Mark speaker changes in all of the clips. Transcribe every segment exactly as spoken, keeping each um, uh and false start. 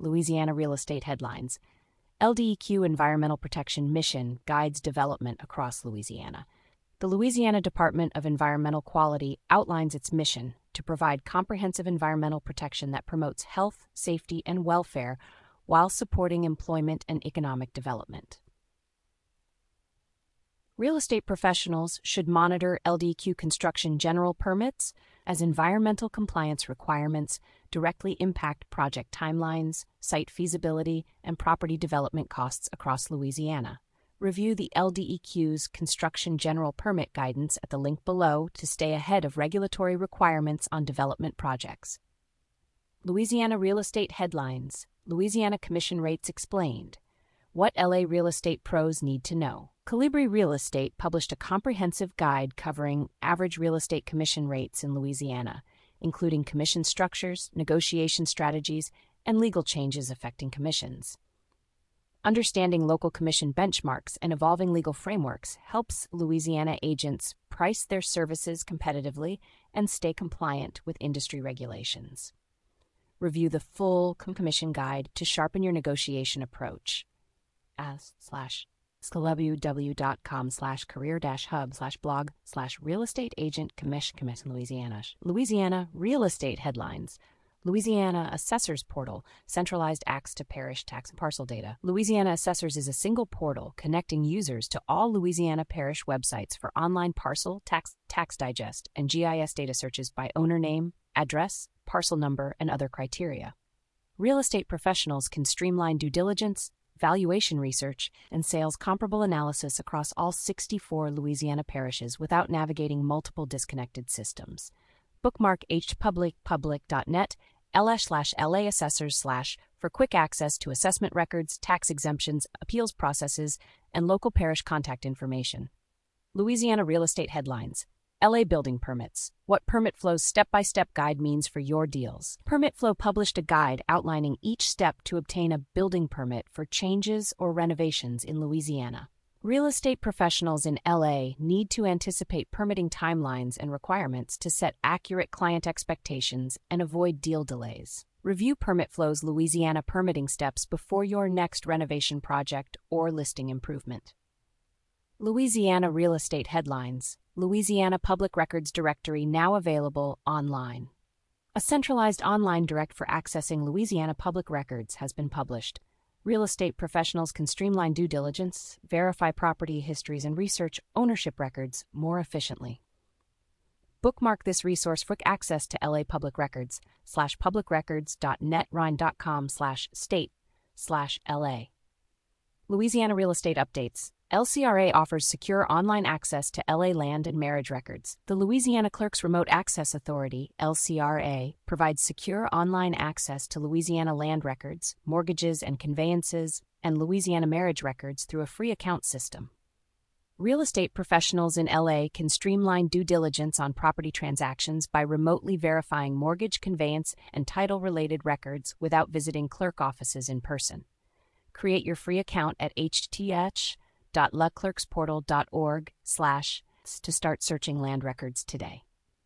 Speaker 1: Louisiana Real Estate Headlines. L D E Q Environmental Protection Mission guides development across Louisiana. The Louisiana Department of Environmental Quality outlines its mission to provide comprehensive environmental protection that promotes health, safety, and welfare while supporting employment and economic development. Real estate professionals should monitor L D E Q construction general permits, as environmental compliance requirements directly impact project timelines, site feasibility, and property development costs across Louisiana. Review the L D E Q's construction general permit guidance at the link below to stay ahead of regulatory requirements on development projects. Louisiana Real Estate Headlines. Louisiana Commission Rates Explained. What L A real estate pros need to know. Colibri Real Estate published a comprehensive guide covering average real estate commission rates in Louisiana, including commission structures, negotiation strategies, and legal changes affecting commissions. Understanding local commission benchmarks and evolving legal frameworks helps Louisiana agents price their services competitively and stay compliant with industry regulations. Review the full commission guide to sharpen your negotiation approach. As slash www.com slash career dash hub slash blog slash real estate agent commission commission Louisiana. Louisiana Real Estate Headlines. Louisiana Assessors Portal, centralized access to parish tax and parcel data. Louisiana Assessors is a single portal connecting users to all Louisiana parish websites for online parcel, tax, tax digest, and G I S data searches by owner name, address, parcel number, and other criteria. Real estate professionals can streamline due diligence, valuation research, and sales comparable analysis across all sixty-four Louisiana parishes without navigating multiple disconnected systems. Bookmark hpublicpublic.net ls slash la assessors slash for quick access to assessment records, tax exemptions, appeals processes, and local parish contact information. Louisiana Real Estate Headlines. L A Building Permits. What Permit Flow's step-by-step guide means for your deals. Permit Flow published a guide outlining each step to obtain a building permit for changes or renovations in Louisiana. Real estate professionals in L A need to anticipate permitting timelines and requirements to set accurate client expectations and avoid deal delays. Review Permit Flow's Louisiana permitting steps before your next renovation project or listing improvement. Louisiana Real Estate Headlines. Louisiana Public Records Directory now available online. A centralized online direct for accessing Louisiana public records has been published. Real estate professionals can streamline due diligence, verify property histories, and research ownership records more efficiently. Bookmark this resource for access to L A Public Records slash publicrecords.netrine.com slash state slash LA. Louisiana Real Estate Updates. L C R A offers secure online access to L A land and marriage records. The Louisiana Clerks Remote Access Authority, L C R A, provides secure online access to Louisiana land records, mortgages and conveyances, and Louisiana marriage records through a free account system. Real estate professionals in L A can streamline due diligence on property transactions by remotely verifying mortgage, conveyance, and title-related records without visiting clerk offices in person. Create your free account at h t t p dot l a clerks portal dot org slash to start searching land records today.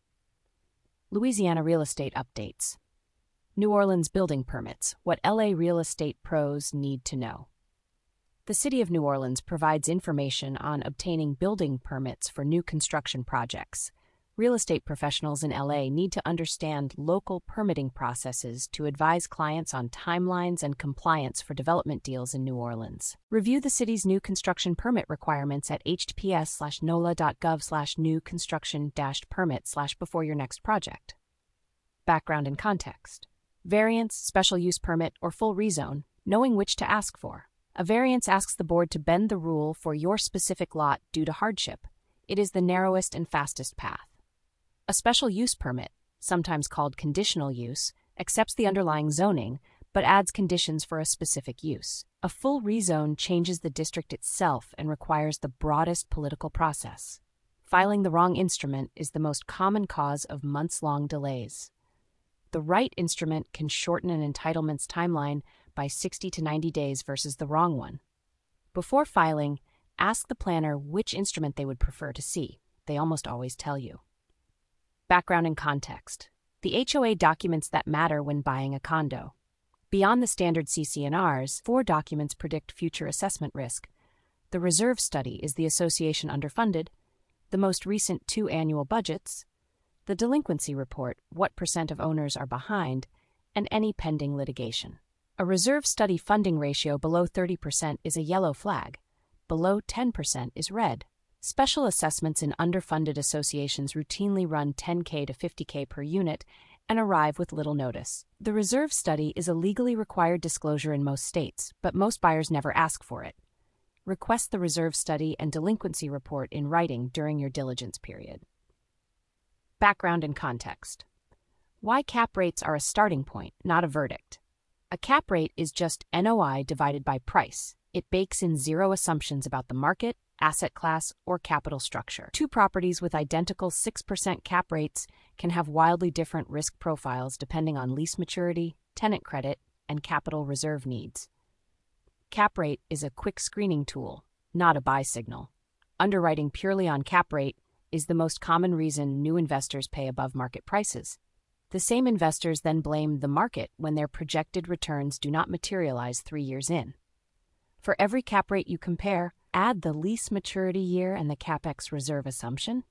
Speaker 1: Louisiana Real Estate Updates. New Orleans Building Permits. What L A real estate pros need to know. The City of New Orleans provides information on obtaining building permits for new construction projects. Real estate professionals in L A need to understand local permitting processes to advise clients on timelines and compliance for development deals in New Orleans. Review the city's new construction permit requirements at https slash nola.gov slash new construction dash permit slash before your next project. Background and context. Variance, special use permit, or full rezone, knowing which to ask for. A variance asks the board to bend the rule for your specific lot due to hardship. It is the narrowest and fastest path. A special use permit, sometimes called conditional use, accepts the underlying zoning, but adds conditions for a specific use. A full rezone changes the district itself and requires the broadest political process. Filing the wrong instrument is the most common cause of months-long delays. The right instrument can shorten an entitlement's timeline by sixty to ninety days versus the wrong one. Before filing, ask the planner which instrument they would prefer to see. They almost always tell you. Background and context. The H O A documents that matter when buying a condo. Beyond the standard C C N Rs, four documents predict future assessment risk. The reserve study is the association underfunded, the most recent two annual budgets, the delinquency report, what percent of owners are behind, and any pending litigation. A reserve study funding ratio below thirty percent is a yellow flag. Below ten percent is red. Special assessments in underfunded associations routinely run ten K to fifty K per unit and arrive with little notice. The reserve study is a legally required disclosure in most states, but most buyers never ask for it. Request the reserve study and delinquency report in writing during your diligence period. Background and context. Why cap rates are a starting point, not a verdict. A cap rate is just N O I divided by price. It bakes in zero assumptions about the market, asset class, or capital structure. Two properties with identical six percent cap rates can have wildly different risk profiles depending on lease maturity, tenant credit, and capital reserve needs. Cap rate is a quick screening tool, not a buy signal. Underwriting purely on cap rate is the most common reason new investors pay above market prices. The same investors then blame the market when their projected returns do not materialize three years in. For every cap rate you compare, add the lease maturity year and the CapEx reserve assumption,